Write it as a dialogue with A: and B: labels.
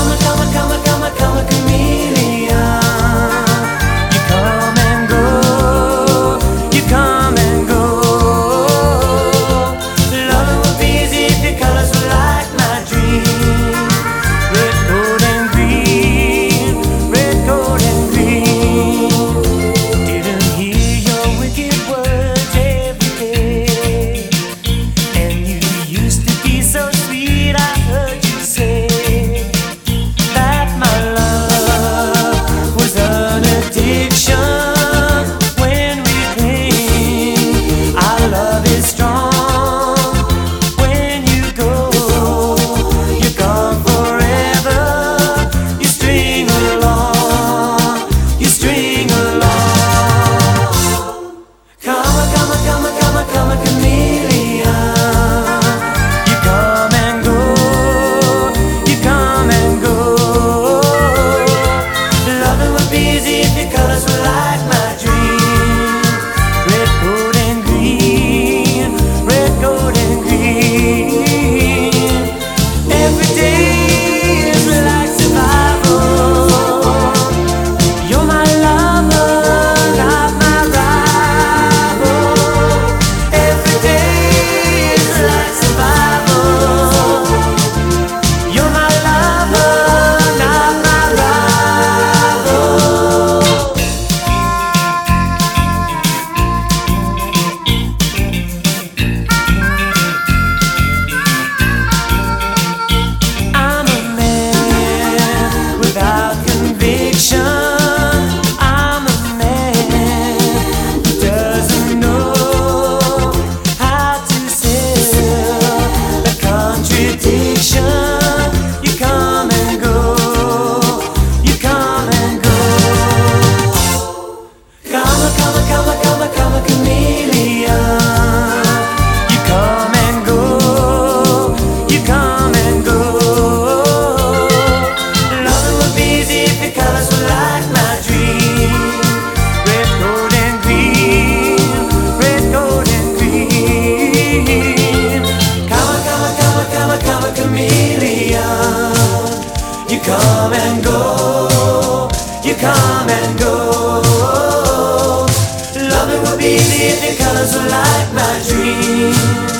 A: Come a chameleon. You come and go, you come and go. Loving would be easy if your colors were like my dream. Red, gold, and green, red, gold, and green. Didn't hear your wicked words every day, and you used to be so sweet. I heard you say that my love was an addiction. When we cling, our love is strong. When you go, you're gone forever. You string along, you string along. Come a chameleon. You come and go, you come and go. Loving would be easy if your colors were like my dream. Red, gold, and green, red, gold, and green. Every day is like survival. You're my lover, not my rival. Every day is like survival. You're my lover, not my rival. I'm a man without conviction. I'm a man who doesn't know how to sell the contradiction. You come and go, you come and go. Come a chameleon. You come and go, you come and go. Loving would be easy if your colors were like my dream. Red, gold, and green, red, gold, and green. Come a chameleon. You come and go, you come and go. Loving would be easy if your colors were like my dream.